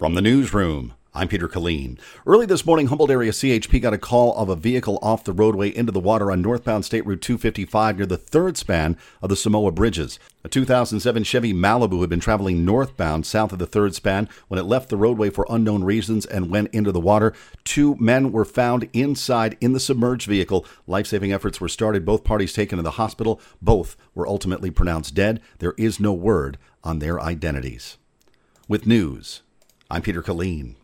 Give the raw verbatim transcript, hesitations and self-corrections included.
From the newsroom, I'm Peter Killeen. Early this morning, Humboldt area C H P got a call of a vehicle off the roadway into the water on northbound State Route two fifty-five near the third span of the Samoa Bridges. A two thousand seven Chevy Malibu had been traveling northbound south of the third span when it left the roadway for unknown reasons and went into the water. Two men were found inside in the submerged vehicle. Life-saving efforts were started. Both parties taken to the hospital. Both were ultimately pronounced dead. There is no word on their identities. With news, I'm Peter Killeen.